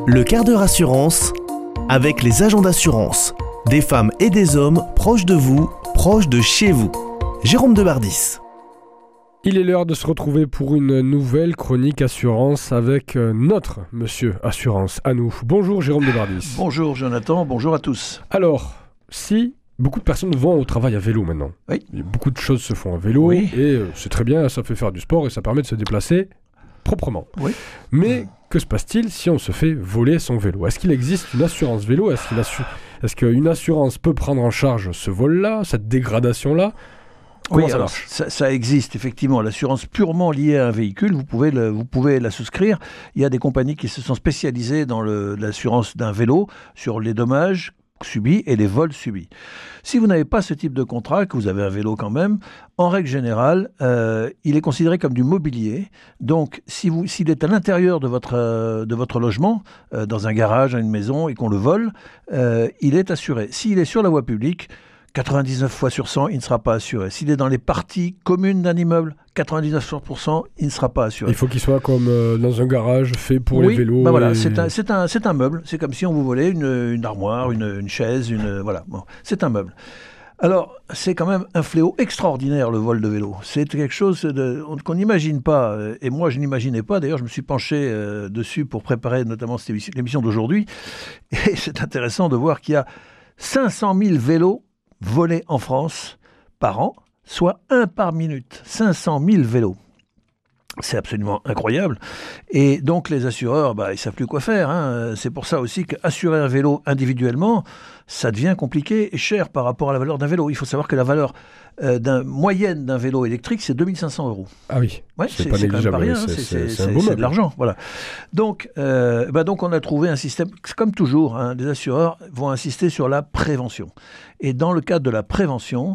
Le quart d'heure assurance avec les agents d'assurance. Des femmes et des hommes proches de vous, proches de chez vous. Jérôme Debardis. Il est l'heure de se retrouver pour une nouvelle chronique assurance avec notre monsieur assurance à nous. Bonjour Jérôme Debardis. Bonjour Jonathan, bonjour à tous. Alors, si beaucoup de personnes vont au travail à vélo maintenant, Oui. Beaucoup de choses se font à vélo Oui. et c'est très bien, ça fait faire du sport et ça permet de se déplacer proprement. Oui. Mais que se passe-t-il si on se fait voler son vélo ? Est-ce qu'il existe une assurance vélo ? Est-ce qu'une assurance peut prendre en charge ce vol-là, cette dégradation-là ? Comment Oui, ça alors marche ? ça existe effectivement. L'assurance purement liée à un véhicule, vous pouvez la souscrire. Il y a des compagnies qui se sont spécialisées dans l'assurance d'un vélo sur les dommages subis et les vols subis. Si vous n'avez pas ce type de contrat, que vous avez un vélo quand même, en règle générale, il est considéré comme du mobilier. Donc, s'il est à l'intérieur de votre logement, dans un garage, dans une maison, et qu'on le vole, il est assuré. S'il est sur la voie publique, 99 fois sur 100, il ne sera pas assuré. S'il est dans les parties communes d'un immeuble, 99%, il ne sera pas assuré. Il faut qu'il soit comme dans un garage fait pour les vélos. Ben voilà, et... c'est un meuble. C'est comme si on vous volait une armoire, une chaise, voilà. Bon, c'est un meuble. Alors, c'est quand même un fléau extraordinaire, le vol de vélo. C'est quelque chose qu'on n'imagine pas. Et moi, je n'imaginais pas. D'ailleurs, je me suis penché dessus pour préparer notamment l'émission d'aujourd'hui. Et c'est intéressant de voir qu'il y a 500 000 vélos volés en France par an, soit 1 par minute. 500 000 vélos. C'est absolument incroyable. Et donc, les assureurs, ils ne savent plus quoi faire. Hein. C'est pour ça aussi qu'assurer un vélo individuellement, ça devient compliqué et cher par rapport à la valeur d'un vélo. Il faut savoir que la valeur moyenne d'un vélo électrique, c'est 2 500 €. Ah oui, Ouais, c'est pas négligeable. Quand même pas rien, c'est de l'argent. Voilà. Donc, on a trouvé un système, comme toujours, les assureurs vont insister sur la prévention. Et dans le cadre de la prévention,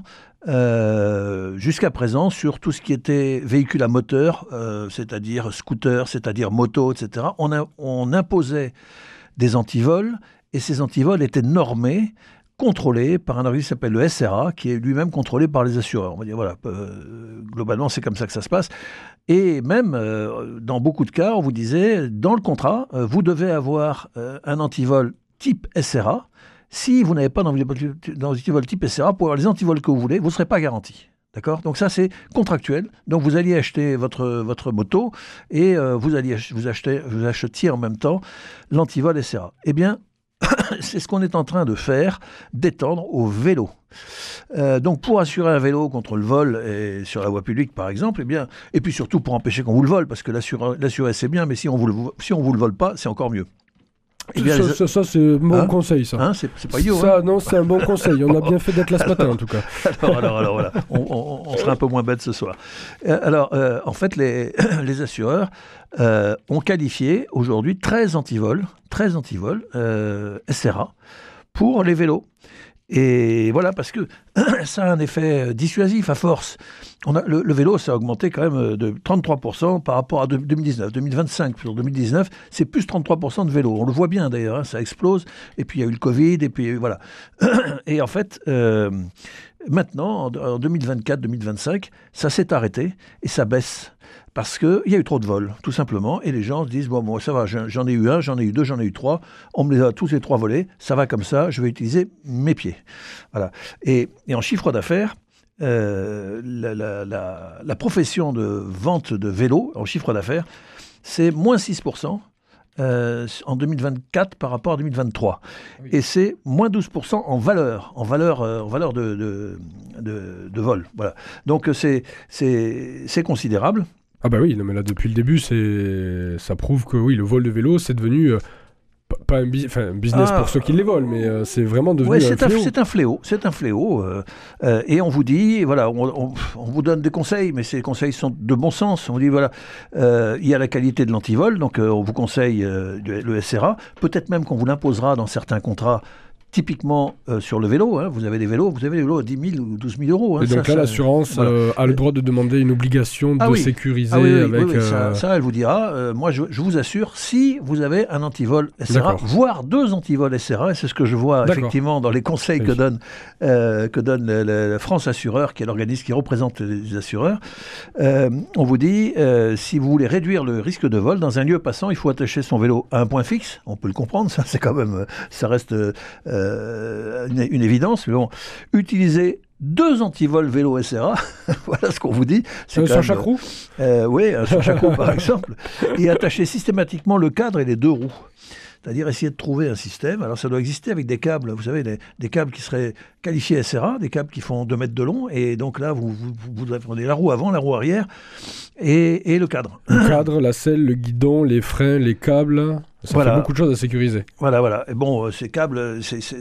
jusqu'à présent, sur tout ce qui était véhicule à moteur, c'est-à-dire scooter, c'est-à-dire moto, etc., on imposait des antivols, et ces antivols étaient normés, contrôlé par un organisme qui s'appelle le SRA, qui est lui-même contrôlé par les assureurs. On va dire, voilà, globalement, c'est comme ça que ça se passe. Et même, dans beaucoup de cas, on vous disait, dans le contrat, vous devez avoir un antivol type SRA. Si vous n'avez pas d'antivol type SRA, pour avoir les antivols que vous voulez, vous ne serez pas garanti. D'accord ? Donc ça, c'est contractuel. Donc vous alliez acheter votre moto et vous achetiez en même temps l'antivol SRA. Eh bien, c'est ce qu'on est en train de faire, d'étendre au vélo. Donc pour assurer un vélo contre le vol et sur la voie publique par exemple, et puis surtout pour empêcher qu'on vous le vole, parce que l'assurer c'est bien, mais si on vous le vole pas, c'est encore mieux. Ça c'est bon conseil, ça. C'est pas idiot. Ça, non, c'est un bon conseil. On a bien fait d'être là ce matin, en tout cas. Alors voilà, on sera un peu moins bête ce soir. En fait, les assureurs ont qualifié aujourd'hui 13 antivols SRA pour les vélos. Et voilà, parce que ça a un effet dissuasif à force. Le vélo, ça a augmenté quand même de 33% par rapport à 2019. 2025, pour 2019, c'est plus 33% de vélos. On le voit bien d'ailleurs, ça explose. Et puis il y a eu le Covid, et puis voilà. Et en fait, maintenant, en 2024-2025, ça s'est arrêté et ça baisse. Parce qu'il y a eu trop de vols, tout simplement, et les gens se disent, bon, ça va, j'en ai eu un, j'en ai eu deux, j'en ai eu trois, on me les a tous les trois volés, ça va comme ça, je vais utiliser mes pieds. Voilà. Et en chiffre d'affaires, la profession de vente de vélos, en chiffre d'affaires, c'est moins 6%. En 2024 par rapport à 2023. Oui. Et c'est moins 12% en valeur de vol. Voilà. Donc c'est considérable. Ah bah oui, non, mais là depuis le début, ça prouve que oui, le vol de vélo, c'est devenu pas un business pour ceux qui les volent, mais c'est vraiment devenu un fléau. C'est un fléau. Et on vous dit, voilà, on vous donne des conseils, mais ces conseils sont de bon sens. On vous dit, voilà, il y a la qualité de l'antivol, donc on vous conseille le SRA. Peut-être même qu'on vous l'imposera dans certains contrats typiquement sur le vélo, hein, vous avez des vélos à 10 000 ou 12 000 euros. Hein, et donc là, l'assurance a le droit de demander une obligation de sécuriser avec... Oui, ça, elle vous dira, moi je vous assure, si vous avez un antivol SRA, voire 2 antivols SRA, et c'est ce que je vois effectivement dans les conseils que donne la France Assureur, qui est l'organisme qui représente les assureurs, on vous dit, si vous voulez réduire le risque de vol, dans un lieu passant, il faut attacher son vélo à un point fixe, on peut le comprendre, ça c'est quand même, ça reste une évidence, mais bon, utiliser 2 antivols vélo SRA, voilà ce qu'on vous dit. C'est sur chaque roue Oui, sur chaque roue par exemple, et attacher systématiquement le cadre et les 2 roues. C'est-à-dire essayer de trouver un système. Alors ça doit exister avec des câbles, vous savez, des câbles qui seraient qualifiés SRA, des câbles qui font 2 mètres de long, et donc là vous prenez la roue avant, la roue arrière, et le cadre. Le cadre, la selle, le guidon, les freins, les câbles, ça fait beaucoup de choses à sécuriser. Voilà. Et bon, ces câbles,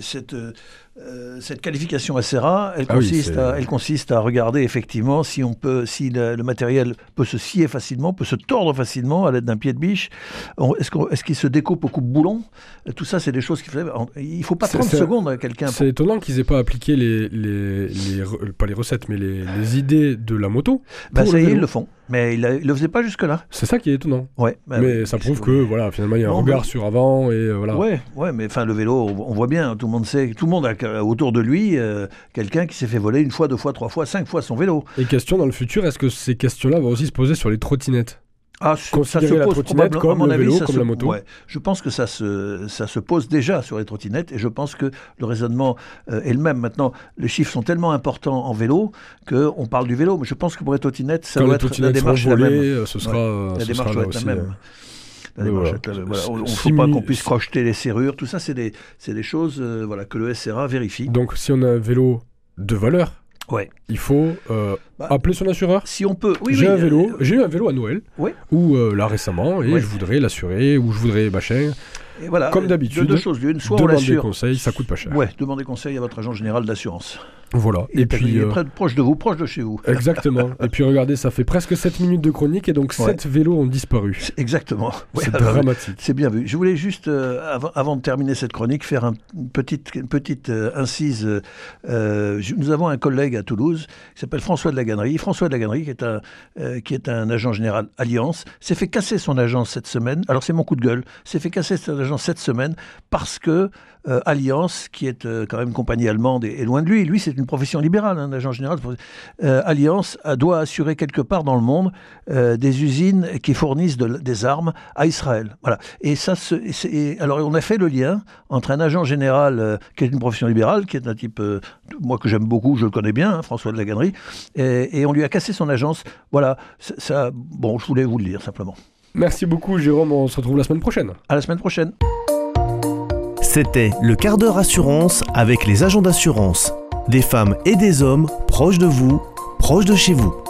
cette qualification SRA, elle consiste à regarder effectivement si le matériel peut se scier facilement, peut se tordre facilement à l'aide d'un pied de biche. Est-ce qu'il se découpe au coupe-boulon ? Tout ça, c'est des choses il ne faut pas 30 secondes à quelqu'un. C'est étonnant qu'ils n'aient pas appliqué pas les recettes, mais les idées de la moto. Ça y est, ils le font. Mais il ne le faisait pas jusque-là. C'est ça qui est étonnant. Ouais, mais ça prouve que finalement il y a un regard sur avant et voilà. Ouais, mais le vélo, on voit bien, tout le monde a autour de lui quelqu'un qui s'est fait voler 1 fois, 2 fois, 3 fois, 5 fois son vélo. Et question dans le futur, est-ce que ces questions-là vont aussi se poser sur les trottinettes ? Considérer la trottinette comme le vélo, comme la moto. Ouais, je pense que ça se pose déjà sur les trottinettes, et je pense que le raisonnement est le même. Maintenant, les chiffres sont tellement importants en vélo qu'on parle du vélo, mais je pense que pour les trottinettes, ça doit être la démarche la même. La démarche doit être la même. On ne faut pas qu'on puisse crocheter les serrures, tout ça, c'est des choses que le SRA vérifie. Donc, si on a un vélo de valeur, il faut appeler son assureur. Si on peut. J'ai eu un vélo à Noël, ou là récemment, et je voudrais l'assurer, ou je voudrais machin. Et voilà, comme d'habitude, deux choses l'une, soit demandez on l'assure. conseil, ça coûte pas cher. Demandez conseil à votre agent général d'assurance. Voilà. Et puis proche de vous, proche de chez vous. Exactement. Et puis regardez, ça fait presque 7 minutes de chronique et donc 7 vélos ont disparu. Exactement. C'est dramatique. C'est bien vu. Je voulais juste, avant de terminer cette chronique, faire une petite incise. Nous avons un collègue à Toulouse qui s'appelle François de la Gannerie. François de la Gannerie, qui est un agent général Allianz, s'est fait casser son agence cette semaine. Alors c'est mon coup de gueule. S'est fait casser son agence cette semaine parce que Allianz, qui est quand même une compagnie allemande, est loin de lui. Lui, c'est une profession libérale, un agent général. Allianz doit assurer quelque part dans le monde des usines qui fournissent des armes à Israël. Voilà. Et ça, alors on a fait le lien entre un agent général qui est une profession libérale, qui est un type, moi que j'aime beaucoup, je le connais bien, François de la Gannerie, et on lui a cassé son agence. Voilà. Je voulais vous le dire simplement. Merci beaucoup, Jérôme. On se retrouve la semaine prochaine. À la semaine prochaine. C'était le quart d'heure assurance avec les agents d'assurance. Des femmes et des hommes proches de vous, proches de chez vous.